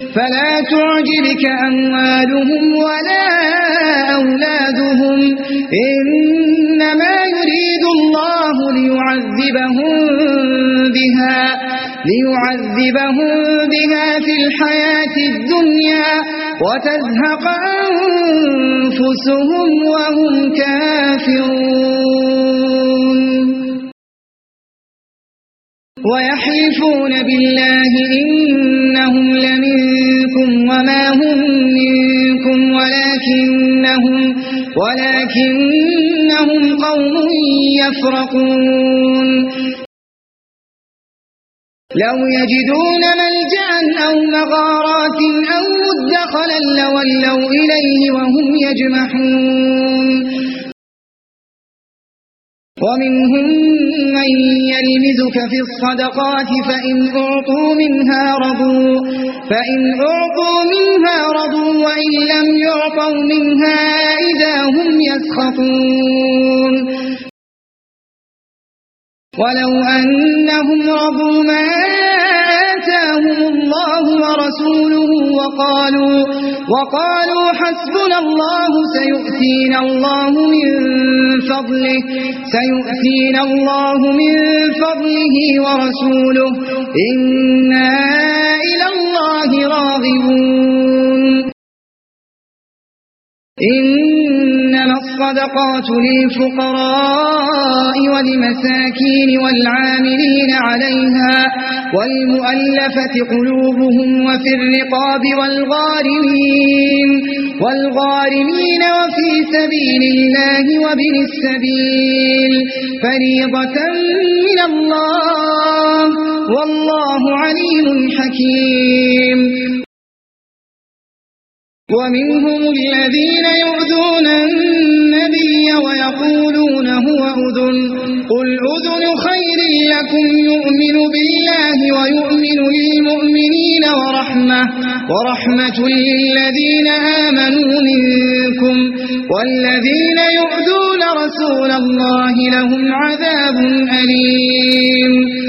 فلا تعجبك أموالهم ولا أولادهم إنما يريد الله ليعذبهم بها في الحياة الدنيا وتزهق أنفسهم وهم كافرون ويحلفون بالله إنهم لمنكم وما هم منكم ولكنهم قوم يفرقون لو يجدون ملجأ أو مغارات أو مدخلا لولوا إليه وهم يجمحون ومنهم من يلمزك في الصدقات فإن أعطوا منها رضوا وإن لم يعطوا منها إذا هم يسخطون ولو أنهم رضوا ما آتاهم الله ورسوله وقالوا حسبنا الله سيؤتينا الله من فضله ورسوله إنا إلى الله راغبون إنما الصدقات للفقراء والمساكين والعاملين عليها والمؤلفة قلوبهم وفي الرقاب والغارمين وفي سبيل الله وابن السبيل فريضة من الله والله عليم حكيم ومنهم الذين يؤذون النبي ويقولون هو أذن قل أذن خير لكم يؤمن بالله ويؤمن للمؤمنين ورحمة للذين آمنوا منكم والذين يؤذون رسول الله لهم عذاب أليم